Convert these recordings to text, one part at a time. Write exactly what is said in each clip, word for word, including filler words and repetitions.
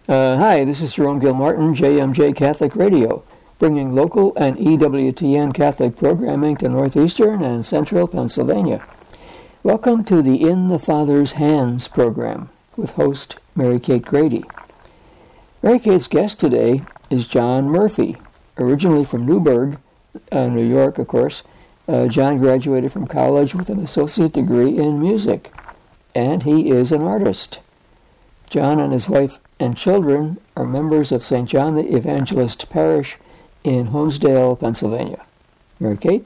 Uh, hi, this is Jerome Gilmartin, J M J Catholic Radio, bringing local and E W T N Catholic programming to northeastern and central Pennsylvania. Welcome to the In the Father's Hands program with host Mary Kate Grady. Mary Kate's guest today is John Murphy, originally from Newburgh, uh, New York, of course. Uh, John graduated from college with an associate degree in music, and he is an artist. John and his wife and children are members of Saint John the Evangelist Parish in Honesdale, Pennsylvania. Mary Kate?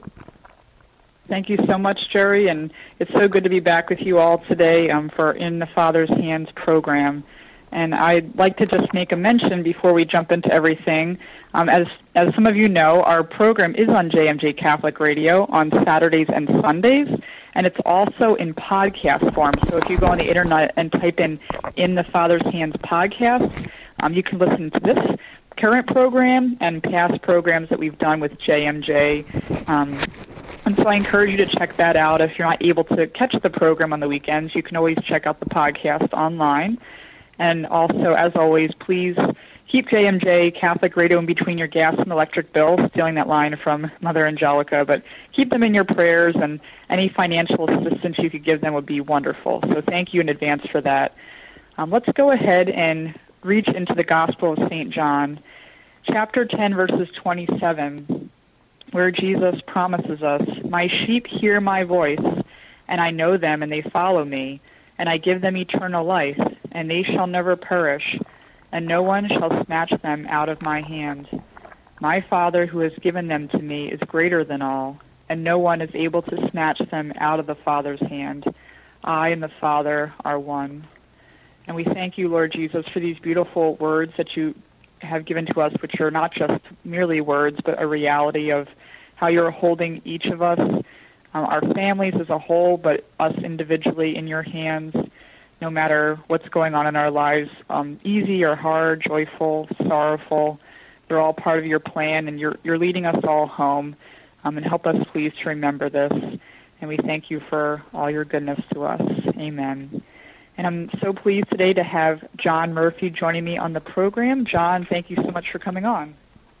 Thank you so much, Jerry, and it's so good to be back with you all today um, for In the Father's Hands program. And I'd like to just make a mention before we jump into everything. Um, as as some of you know, our program is on J M J Catholic Radio on Saturdays and Sundays, and it's also in podcast form. So if you go on the internet and type in In the Father's Hands podcast, um, you can listen to this current program and past programs that we've done with J M J. Um, and so I encourage you to check that out. If you're not able to catch the program on the weekends, you can always check out the podcast online. And also, as always, please keep J M J Catholic Radio in between your gas and electric bills, stealing that line from Mother Angelica, but keep them in your prayers, and any financial assistance you could give them would be wonderful. So thank you in advance for that. Um, let's go ahead and reach into the Gospel of Saint John, chapter ten, verses twenty-seven, where Jesus promises us, "My sheep hear my voice, and I know them, and they follow me. And I give them eternal life, and they shall never perish, and no one shall snatch them out of my hand. My Father who has given them to me is greater than all, and no one is able to snatch them out of the Father's hand. I and the Father are one." And we thank you, Lord Jesus, for these beautiful words that you have given to us, which are not just merely words, but a reality of how you're holding each of us, Um, our families as a whole, but us individually in your hands, no matter what's going on in our lives, um, easy or hard, joyful, sorrowful. They're all part of your plan, and you're you're leading us all home. Um, and help us, please, to remember this. And we thank you for all your goodness to us. Amen. And I'm so pleased today to have John Murphy joining me on the program. John, thank you so much for coming on.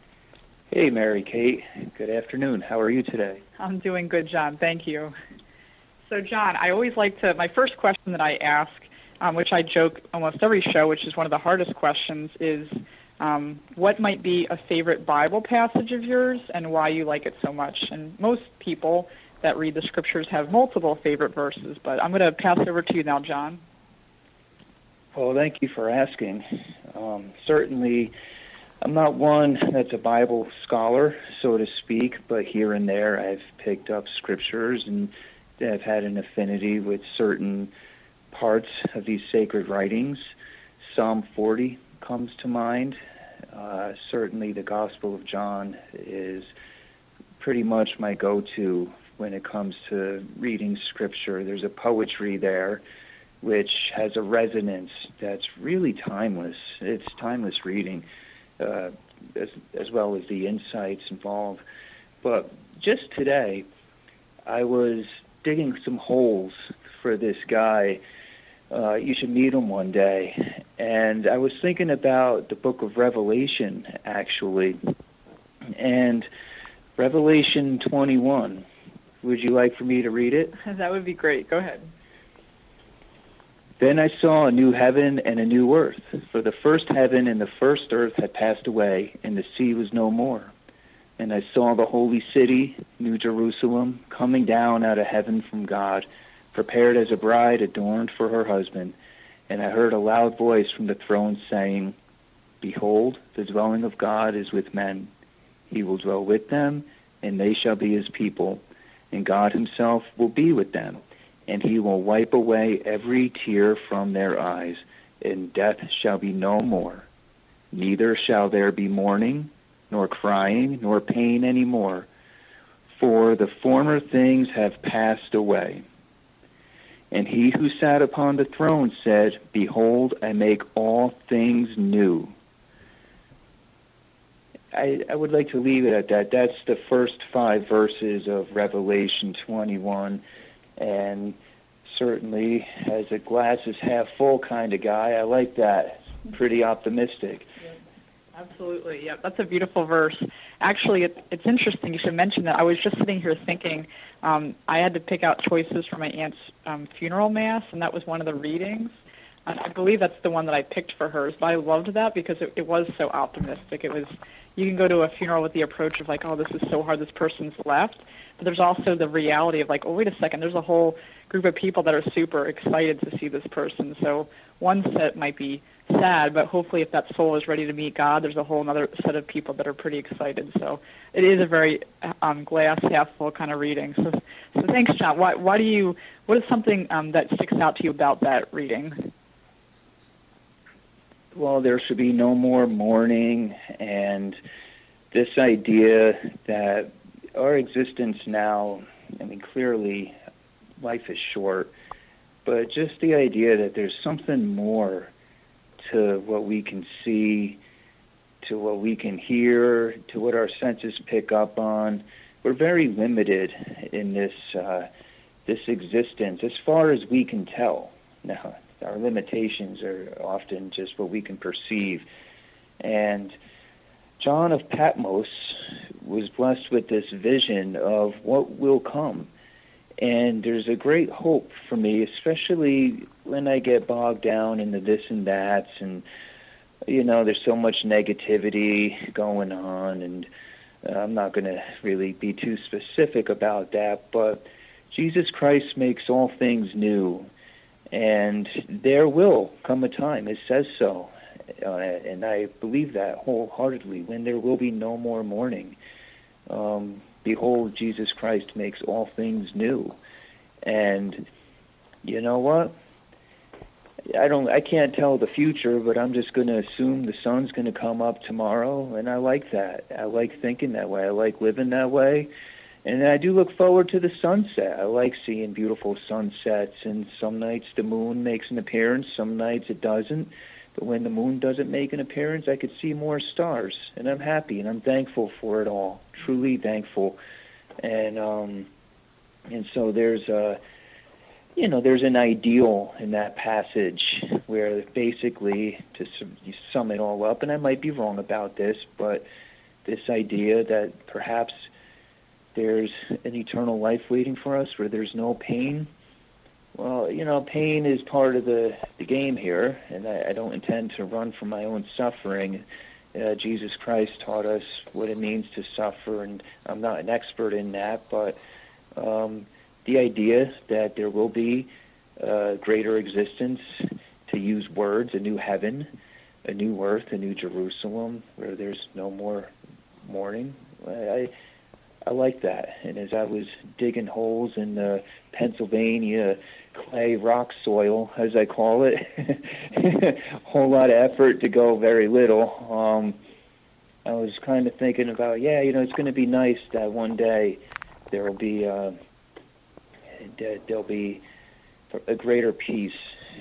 Hey, Mary Kate. Good afternoon. How are you today? I'm doing good, John. Thank you. So, John, I always like to, my first question that I ask, um, which I joke almost every show, which is one of the hardest questions, is um, what might be a favorite Bible passage of yours and why you like it so much? And most people that read the scriptures have multiple favorite verses, but I'm going to pass it over to you now, John. Well, thank you for asking. Um, certainly, I'm not one that's a Bible scholar, so to speak, but here and there I've picked up scriptures and I've had an affinity with certain parts of these sacred writings. Psalm forty comes to mind. Uh, certainly the Gospel of John is pretty much my go-to when it comes to reading scripture. There's a poetry there which has a resonance that's really timeless. It's timeless reading. Uh, as, as well as the insights involved. But just today, I was digging some holes for this guy. Uh, you should meet him one day. And I was thinking about the book of Revelation, actually. And Revelation twenty-one. Would you like for me to read it? That would be great. Go ahead. "Then I saw a new heaven and a new earth, for the first heaven and the first earth had passed away, and the sea was no more. And I saw the holy city, New Jerusalem, coming down out of heaven from God, prepared as a bride adorned for her husband. And I heard a loud voice from the throne saying, 'Behold, the dwelling of God is with men. He will dwell with them, and they shall be his people. And God himself will be with them. And he will wipe away every tear from their eyes, and death shall be no more. Neither shall there be mourning, nor crying, nor pain any more, for the former things have passed away.' And he who sat upon the throne said, 'Behold, I make all things new.'" I, I would like to leave it at that. That's the first five verses of Revelation twenty-one. And certainly, as a glass is half full kind of guy, I like that pretty optimistic. Yep. Absolutely. Yeah, that's a beautiful verse. Actually, it, it's interesting you should mention that. I was just sitting here thinking um, I had to pick out choices for my aunt's um, funeral mass, and that was one of the readings. And I believe that's the one that I picked for hers. But I loved that because it, it was so optimistic. It was, you can go to a funeral with the approach of like, oh, this is so hard, this person's left. But there's also the reality of like, oh, wait a second, there's a whole group of people that are super excited to see this person. So one set might be sad, but hopefully if that soul is ready to meet God, there's a whole other set of people that are pretty excited. So it is a very um, glass half full kind of reading. So, so thanks, John. Why, why do you? What is something um, that sticks out to you about that reading? Well, there should be no more mourning, and this idea that our existence now, I mean, clearly life is short, but just the idea that there's something more to what we can see, to what we can hear, to what our senses pick up on. We're very limited in this uh, this existence as far as we can tell. Now, our limitations are often just what we can perceive. And John of Patmos was blessed with this vision of what will come. And there's a great hope for me, especially when I get bogged down in the this and that's, and, you know, there's so much negativity going on, and uh, I'm not going to really be too specific about that, but Jesus Christ makes all things new, and there will come a time, it says so, uh, and I believe that wholeheartedly, when there will be no more mourning. Um, Behold, Jesus Christ makes all things new. And you know what? I don't I can't tell the future, but I'm just going to assume the sun's going to come up tomorrow, and I like that. I like thinking that way. I like living that way. And I do look forward to the sunset. I like seeing beautiful sunsets, and some nights the moon makes an appearance, some nights it doesn't. But when the moon doesn't make an appearance, I could see more stars, and I'm happy, and I'm thankful for it all, truly thankful. And um, and so there's a, you know, there's an ideal in that passage where basically, to sum it all up, and I might be wrong about this, but this idea that perhaps there's an eternal life waiting for us where there's no pain. Well, you know, pain is part of the, the game here, and I, I don't intend to run from my own suffering. Uh, Jesus Christ taught us what it means to suffer, and I'm not an expert in that, but um, the idea that there will be a greater existence, to use words, a new heaven, a new earth, a new Jerusalem, where there's no more mourning. I, I like that, and as I was digging holes in the Pennsylvania clay rock soil, as I call it, a whole lot of effort to go very little. Um, I was kind of thinking about, yeah, you know, it's going to be nice that one day there will be uh, there'll be a greater peace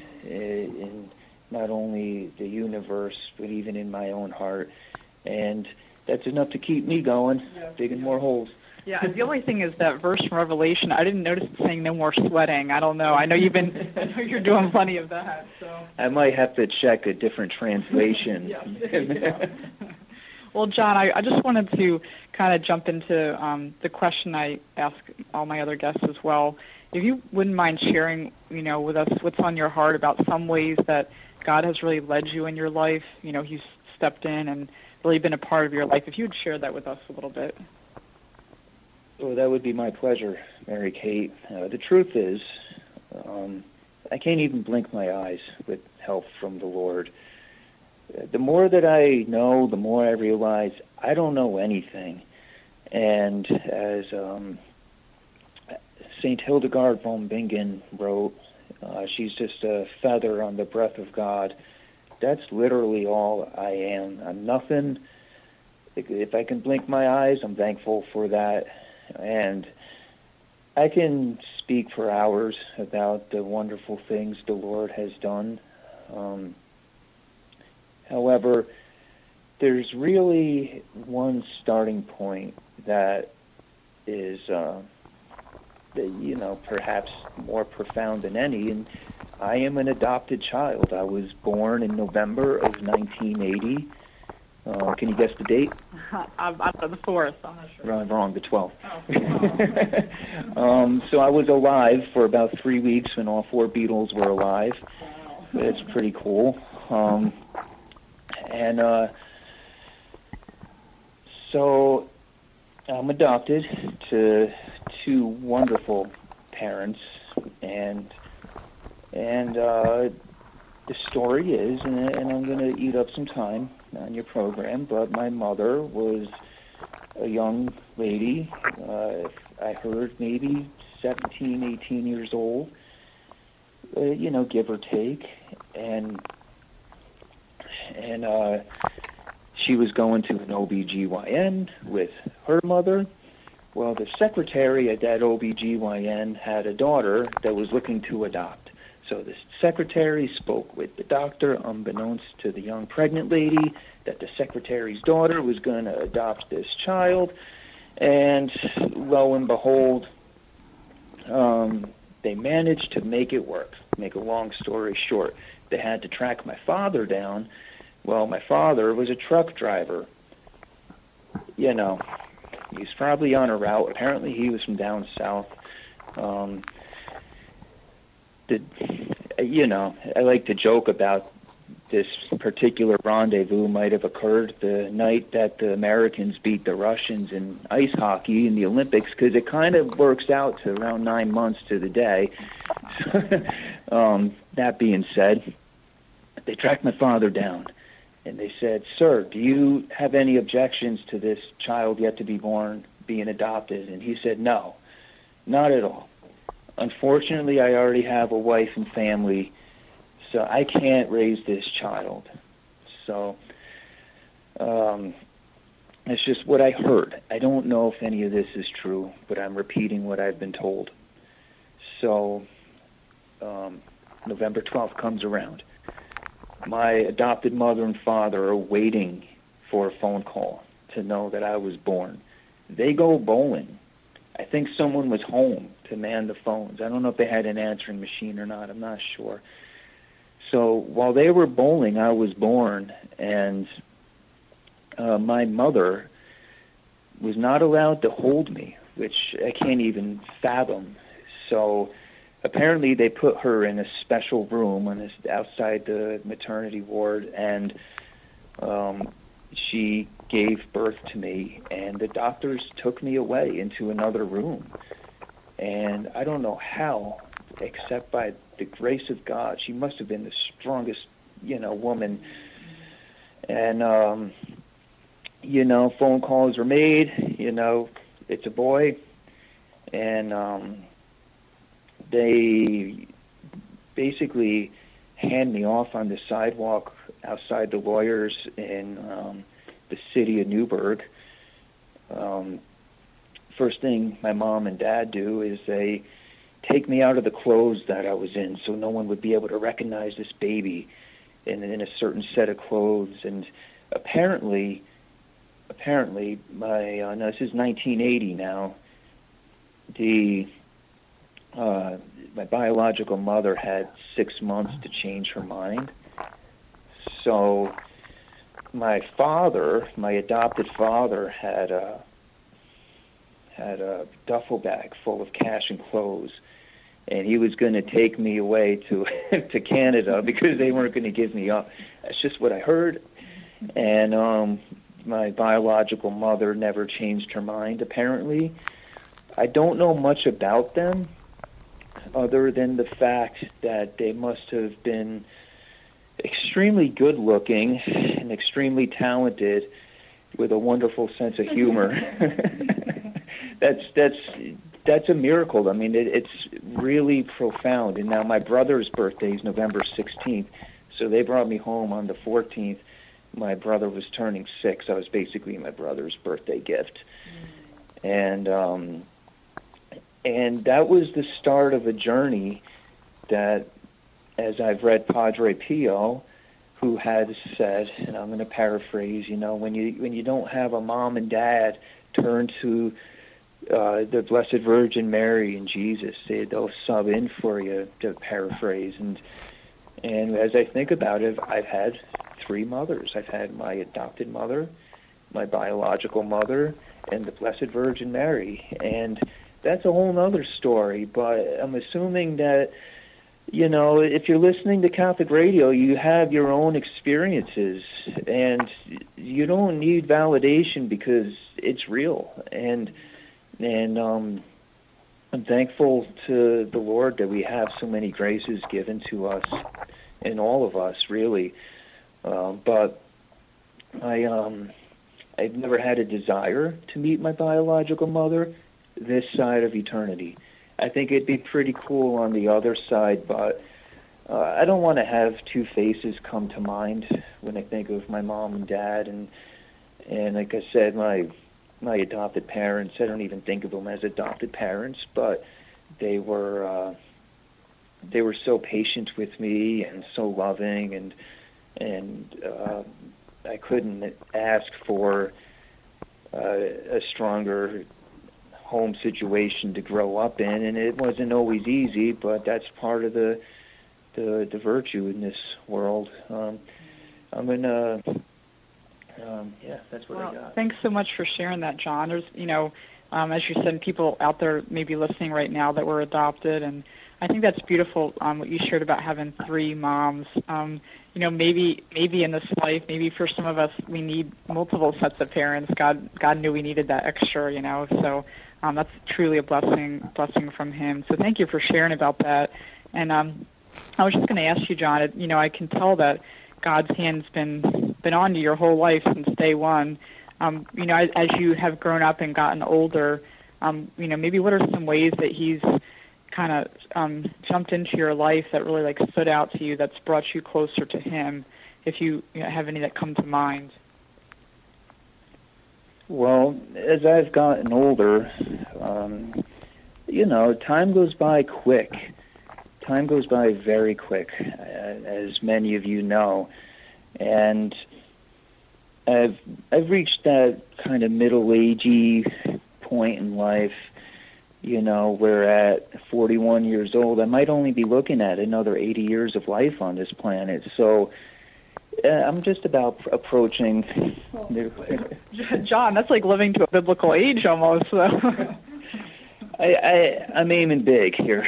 in not only the universe but even in my own heart, and that's enough to keep me going, yeah, digging more holes. Yeah, and the only thing is that verse from Revelation, I didn't notice it saying no more sweating. I don't know. I know you've been, I know you're doing plenty of that. So I might have to check a different translation. Yeah, yeah. Well, John, I, I just wanted to kind of jump into um, the question I ask all my other guests as well. If you wouldn't mind sharing, you know, with us what's on your heart about some ways that God has really led you in your life. You know, He's stepped in and really been a part of your life. If you would share that with us a little bit. Oh, that would be my pleasure, Mary Kate. Uh, the truth is, um, I can't even blink my eyes with help from the Lord. Uh, the more that I know, the more I realize I don't know anything. And as um, Saint Hildegard von Bingen wrote, uh, she's just a feather on the breath of God. That's literally all I am. I'm nothing. If I can blink my eyes, I'm thankful for that. And I can speak for hours about the wonderful things the Lord has done. Um, however, there's really one starting point that is, uh, you know, perhaps more profound than any, and I am an adopted child. I was born in November of nineteen eighty. Uh, can you guess the date? I'm on the fourth. I'm not sure. Wrong, wrong the twelfth. Oh. um, so I was alive for about three weeks when all four Beatles were alive. Wow. It's pretty cool. Um, and uh, so I'm adopted to two wonderful parents, and and uh, the story is, and, and I'm going to eat up some time on your program, but my mother was a young lady, uh, I heard maybe seventeen, eighteen years old, uh, you know, give or take, and and uh, she was going to an O B G Y N with her mother. Well, the secretary at that O B G Y N had a daughter that was looking to adopt. So the secretary spoke with the doctor, unbeknownst to the young pregnant lady, that the secretary's daughter was going to adopt this child. And lo and behold, um, they managed to make it work. Make a long story short, they had to track my father down. Well, my father was a truck driver. You know, he's probably on a route. Apparently he was from down south. Um, the, you know, I like to joke about this particular rendezvous might have occurred the night that the Americans beat the Russians in ice hockey in the Olympics, because it kind of works out to around nine months to the day. um, that being said, they tracked my father down, and they said, "Sir, do you have any objections to this child yet to be born being adopted?" And he said, "No, not at all. Unfortunately, I already have a wife and family, so I can't raise this child." So um, it's just what I heard. I don't know if any of this is true, but I'm repeating what I've been told. So um, November twelfth comes around. My adopted mother and father are waiting for a phone call to know that I was born. They go bowling. I think someone was home to man the phones. I don't know if they had an answering machine or not. I'm not sure. So while they were bowling, I was born, and uh, my mother was not allowed to hold me, which I can't even fathom. So apparently they put her in a special room on this, outside the maternity ward, and um, she gave birth to me, and the doctors took me away into another room. And I don't know how, except by the grace of God. She must have been the strongest, you know, woman. And, um, you know, phone calls were made, you know, it's a boy. And um, they basically hand me off on the sidewalk outside the lawyers in um, the city of Newburgh. Um, first thing my mom and dad do is they take me out of the clothes that I was in, so no one would be able to recognize this baby in, in a certain set of clothes. And apparently, apparently, my uh, no, this is nineteen eighty now. The uh, my biological mother had six months to change her mind. So my father, my adopted father, had a had a duffel bag full of cash and clothes, and he was going to take me away to to Canada because they weren't going to give me up. That's just what I heard. And um, my biological mother never changed her mind, apparently. I don't know much about them other than the fact that they must have been extremely good-looking and extremely talented with a wonderful sense of humor. that's that's that's a miracle. I mean, it, it's really profound. And now my brother's birthday is November sixteenth, so they brought me home on the fourteenth. My brother was turning six. I was basically my brother's birthday gift. Mm. And um, and that was the start of a journey that, as I've read Padre Pio, who had said, and I'm going to paraphrase, you know, when you when you don't have a mom and dad, turn to uh, the Blessed Virgin Mary and Jesus. They, they'll sub in for you, to paraphrase. And and as I think about it, I've had three mothers. I've had my adopted mother, my biological mother, and the Blessed Virgin Mary. And that's a whole other story, but I'm assuming that, you know, if you're listening to Catholic radio, you have your own experiences, and you don't need validation because it's real. And and um, I'm thankful to the Lord that we have so many graces given to us, and all of us, really. Uh, but I, um, I've never had a desire to meet my biological mother this side of eternity. I think it'd be pretty cool on the other side, but uh, I don't want to have two faces come to mind when I think of my mom and dad. And and like I said, my my adopted parents, I don't even think of them as adopted parents, but they were uh, they were so patient with me and so loving, and and uh, I couldn't ask for uh, a stronger home situation to grow up in, and it wasn't always easy, but that's part of the the, the virtue in this world. Um, I'm gonna, um, yeah, that's what well, I got. Thanks so much for sharing that, John. There's, you know, um, as you said, people out there maybe listening right now that were adopted, and I think that's beautiful. Um, what you shared about having three moms. Um, you know, maybe maybe in this life, maybe for some of us, we need multiple sets of parents. God God knew we needed that extra, you know, so. Um, that's truly a blessing, blessing from Him. So thank you for sharing about that. And um, I was just going to ask you, John. You know, I can tell that God's hand's been been on you your whole life since day one. Um, you know, as, as you have grown up and gotten older, um, you know, maybe what are some ways that He's kind of um, jumped into your life that really like stood out to you, that's brought you closer to Him? If you, you know, have any that come to mind. Well, as I've gotten older, um, you know, time goes by quick. Time goes by very quick, as many of you know. And I've I've reached that kind of middle-agey point in life, you know, where at forty-one years old, I might only be looking at another eighty years of life on this planet. So Uh, I'm just about approaching. John, that's like living to a biblical age almost. So. I, I, I'm aiming big here.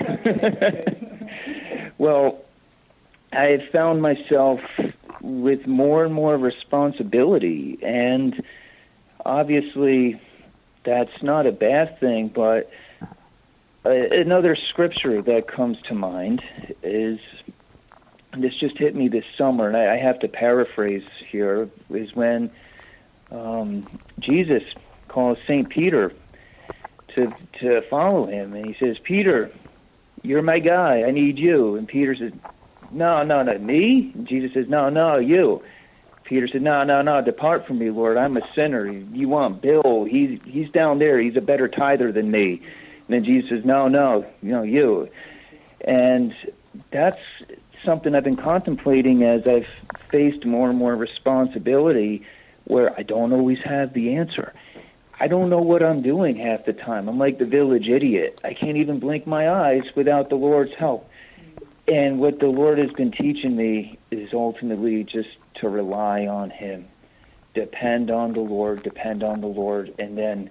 Well, I found myself with more and more responsibility, and obviously that's not a bad thing, but uh, another scripture that comes to mind is, and this just hit me this summer, and I, I have to paraphrase here, is when um, Jesus calls Saint Peter to to follow him, and he says, "Peter, you're my guy. I need you." And Peter says, "No, no, not me." And Jesus says, "No, no, you." Peter said, "No, no, no, depart from me, Lord. I'm a sinner. You want Bill? He's he's down there. He's a better tither than me." And then Jesus says, "No, no, you know, you." And that's something I've been contemplating as I've faced more and more responsibility, where I don't always have the answer. I don't know what I'm doing half the time. I'm like the village idiot. I can't even blink my eyes without the Lord's help. And what the Lord has been teaching me is ultimately just to rely on Him. Depend on the Lord, depend on the Lord, and then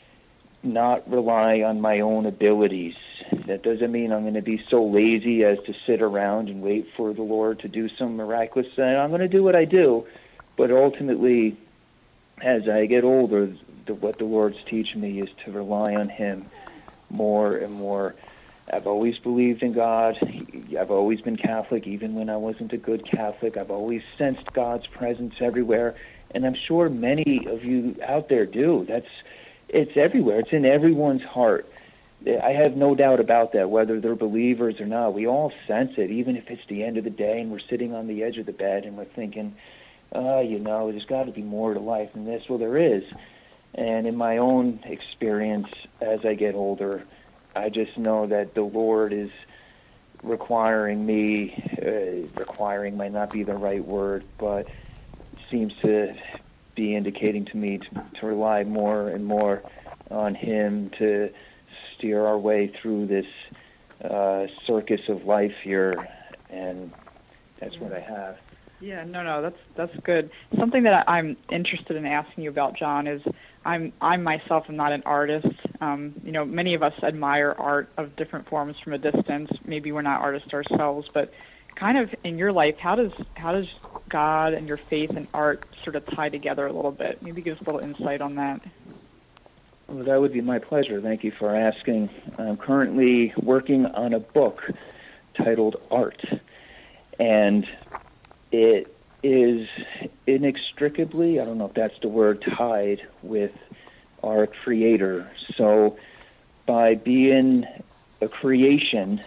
not rely on my own abilities. That doesn't mean I'm going to be so lazy as to sit around and wait for the Lord to do some miraculous thing. I'm going to do what I do, but ultimately, as I get older, the, what the Lord's teaching me is to rely on Him more and more. I've always believed in God. I've always been Catholic, even when I wasn't a good Catholic. I've always sensed God's presence everywhere, and I'm sure many of you out there do. That's It's everywhere. It's in everyone's heart. I have no doubt about that, whether they're believers or not. We all sense it, even if it's the end of the day and we're sitting on the edge of the bed and we're thinking, oh, you know, there's got to be more to life than this. Well, there is. And in my own experience, as I get older, I just know that the Lord is requiring me, uh, requiring might not be the right word, but seems to be indicating to me to, to rely more and more on Him to steer our way through this uh, circus of life here, and that's what I have. Yeah, no, no, that's that's good. Something that I'm interested in asking you about, John, is I'm I myself am not an artist. Um, you know, many of us admire art of different forms from a distance. Maybe we're not artists ourselves, but kind of in your life, how does how does God and your faith and art sort of tie together a little bit? Maybe give us a little insight on that. Well, that would be my pleasure. Thank you for asking. I'm currently working on a book titled Art, and it is inextricably, I don't know if that's the word, tied with our Creator. So by being a creation,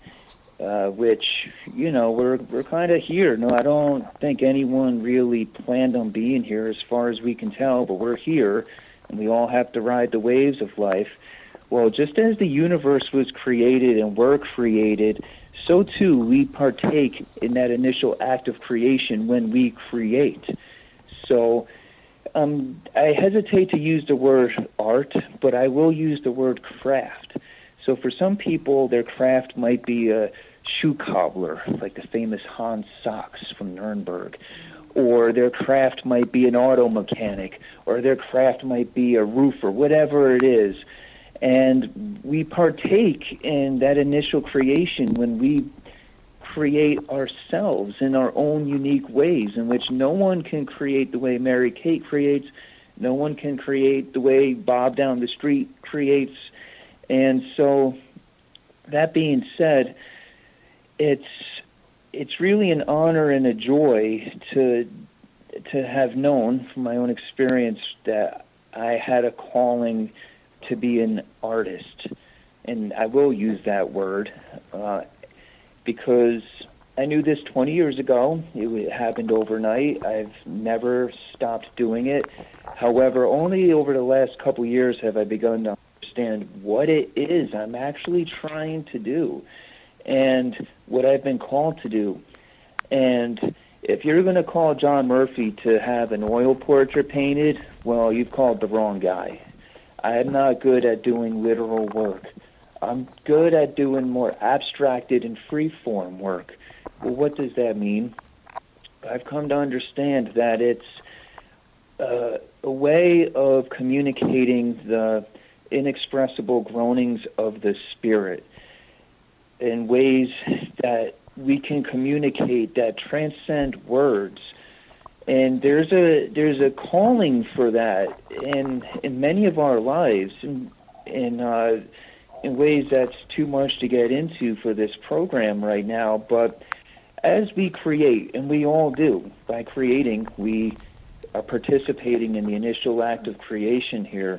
uh, which, you know, we're we're kind of here. No, I don't think anyone really planned on being here as far as we can tell, but we're here, and we all have to ride the waves of life. Well, just as the universe was created and we're created, so too we partake in that initial act of creation when we create. So um, I hesitate to use the word art, but I will use the word craft. So for some people, their craft might be a shoe cobbler, like the famous Hans Sachs from Nuremberg, or their craft might be an auto mechanic, or their craft might be a roofer, whatever it is. And we partake in that initial creation when we create ourselves in our own unique ways, in which no one can create the way Mary Kate creates, no one can create the way Bob down the street creates. And so, that being said, it's it's really an honor and a joy to to have known from my own experience that I had a calling to be an artist. And I will use that word uh, because I knew this twenty years ago. It happened overnight. I've never stopped doing it. However, only over the last couple years have I begun to understand what it is I'm actually trying to do and what I've been called to do. And if you're going to call John Murphy to have an oil portrait painted, well, you've called the wrong guy. I'm not good at doing literal work. I'm good at doing more abstracted and free-form work. Well, what does that mean? I've come to understand that it's uh, a way of communicating the inexpressible groanings of the Spirit in ways that we can communicate that transcend words. And there's a there's a calling for that in in many of our lives, in in, uh, in ways that's too much to get into for this program right now. But as we create, and we all do, by creating, we are participating in the initial act of creation here.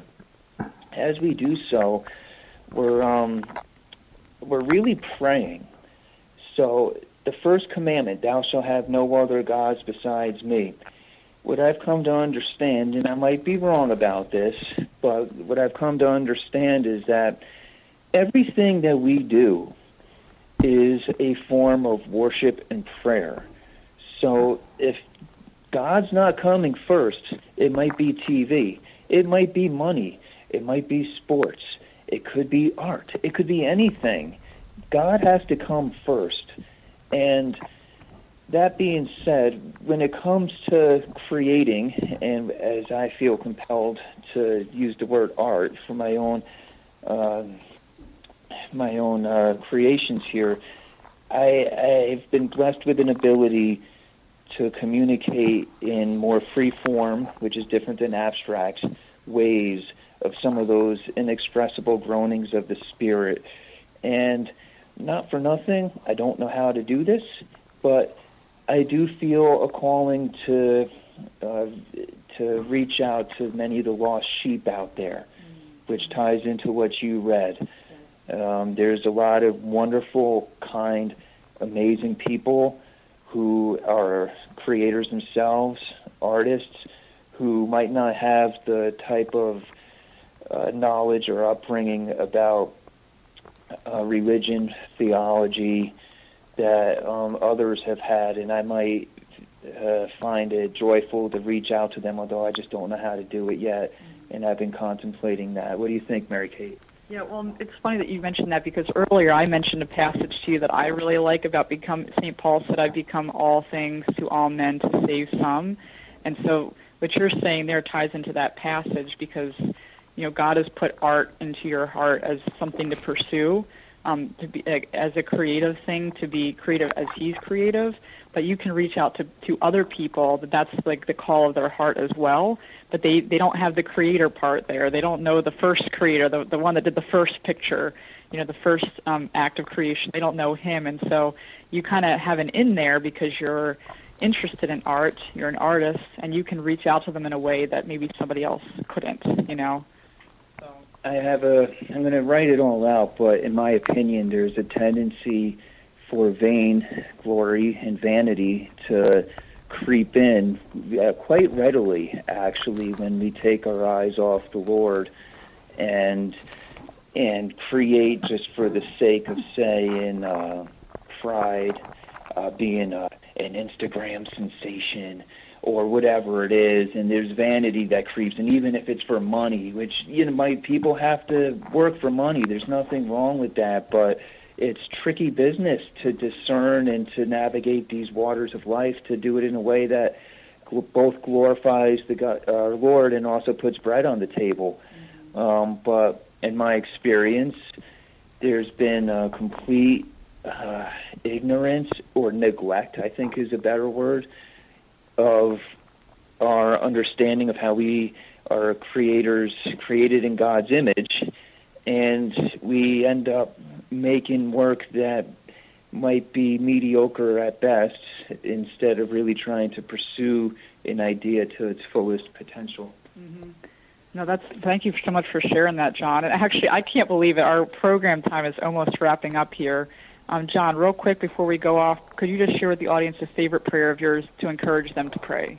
As we do so, we're um, we're really praying. So the first commandment, thou shalt have no other gods besides me. What I've come to understand, and I might be wrong about this, but what I've come to understand is that everything that we do is a form of worship and prayer. So if God's not coming first, it might be T V, it might be money, it might be sports, it could be art, it could be anything. God has to come first. And that being said, when it comes to creating, and as I feel compelled to use the word art for my own uh, my own uh, creations here, I, I've been blessed with an ability to communicate in more free form, which is different than abstract, ways of some of those inexpressible groanings of the Spirit. And not for nothing, I don't know how to do this, but I do feel a calling to uh, to reach out to many of the lost sheep out there, which ties into what you read. Um, there's a lot of wonderful, kind, amazing people who are creators themselves, artists, who might not have the type of uh, knowledge or upbringing about uh, religion, theology, that um, others have had, and I might uh, find it joyful to reach out to them, although I just don't know how to do it yet. and I've been contemplating that. What do you think, Mary Kate? Yeah, well, it's funny that you mentioned that because earlier I mentioned a passage to you that I really like about become. Saint Paul said, "I've become all things to all men to save some," and so what you're saying there ties into that passage because you know God has put art into your heart as something to pursue, um, to be as a creative thing, to be creative as He's creative. But you can reach out to, to other people that that's like the call of their heart as well. But they, they don't have the creator part there. They don't know the first creator, the the one that did the first picture, you know, the first um, act of creation. They don't know him. And so you kind of have an in there because you're interested in art, you're an artist, and you can reach out to them in a way that maybe somebody else couldn't, you know. So. I have a, I'm going to write it all out, but in my opinion, there's a tendency for vain glory and vanity to creep in uh, quite readily, actually, when we take our eyes off the Lord and and create just for the sake of saying uh, pride, uh, being a, an Instagram sensation or whatever it is, and there's vanity that creeps, and even if it's for money, which you know, my people have to work for money. There's nothing wrong with that, but it's tricky business to discern and to navigate these waters of life, to do it in a way that gl- both glorifies the God, our Lord and also puts bread on the table. Mm-hmm. Um, but in my experience, there's been a complete uh, ignorance or neglect, I think is a better word, of our understanding of how we are creators, created in God's image, and we end up making work that might be mediocre at best instead of really trying to pursue an idea to its fullest potential. Mm-hmm. No, that's. Thank you so much for sharing that, John. And actually, I can't believe it. Our program time is almost wrapping up here. Um, John, real quick before we go off, could you just share with the audience a favorite prayer of yours to encourage them to pray?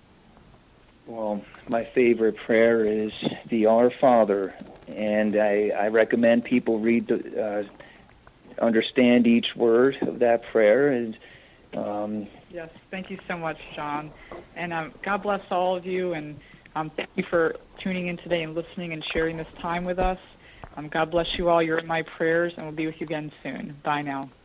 Well, my favorite prayer is the Our Father, and I, I recommend people read the, uh, understand each word of that prayer. And um, yes, thank you so much, John. And um, God bless all of you, and um, thank you for tuning in today and listening and sharing this time with us. Um, God bless you all. You're in my prayers, and we'll be with you again soon. Bye now.